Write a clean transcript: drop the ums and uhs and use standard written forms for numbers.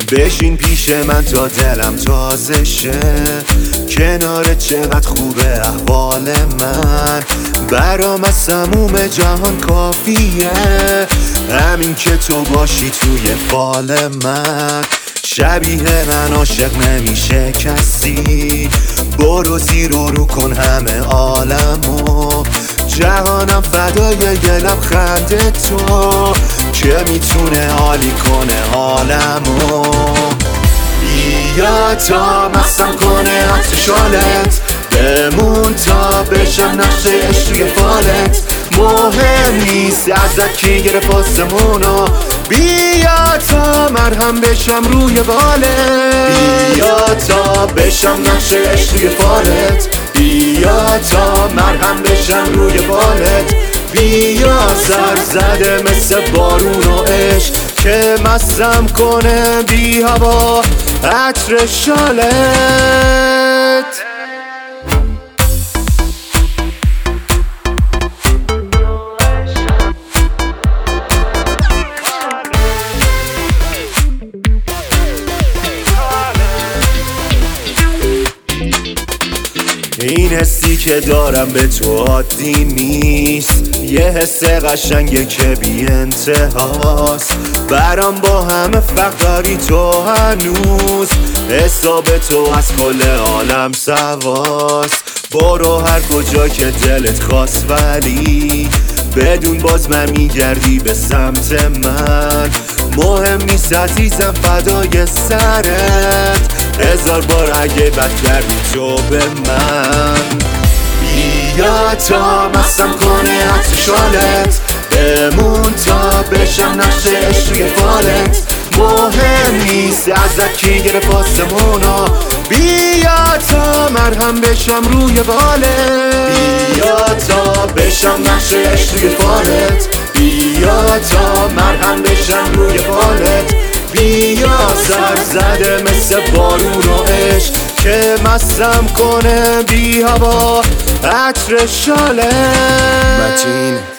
بشین پیش من تا دلم تازه شه، کنارت چقدر خوبه احوال من، برام از تموم جهان کافیه همین که تو باشی توی فال من. شبیه من عاشق نمیشه کسی، برو زیر و رو کن همه عالمو، جهانم فدای یه لبخند تو که میتونه عالی کنه حالمو. بیا تا مستم کنه عطر شالت، بمون تا بشم نقش عشق توی فالت، مهم نیست ازت کی گرفت آسمونو، بیا تا مرهم بشم روی بالت، بیا تا بشم نقش عشق توی فالت، بیا تا مرهم بشم روی بالت، بیا سر زده مثل بارون و عشق که مستم کنه بی هوا عطر شالت. این حسی که دارم به تو عادی نیست، یه حس قشنگه که بی انتهاست، برام با همه فرق داری تو هنوز، حساب تو از کل عالم سواست، برو هر کجا که دلت خواست ولی بدون باز من میگردی به سمت من، مهم نیست عزیزم فدای سرت، هزار بار اگه بد کردی تو به من. بیا تا مستم کنه عطر شالت، بمون تا بشم نقش عشق توی فالت، مهم نیست ازت کی گرفت آسمونو، بیا تا مرهم بشم روی بالت، بیا تا بشم نقش عشق توی فالت، بیا تا مرهم بشم روی بالت، بیا سر زده مثل بارون و عشق که مستم کنه بی هوا عطر شالت.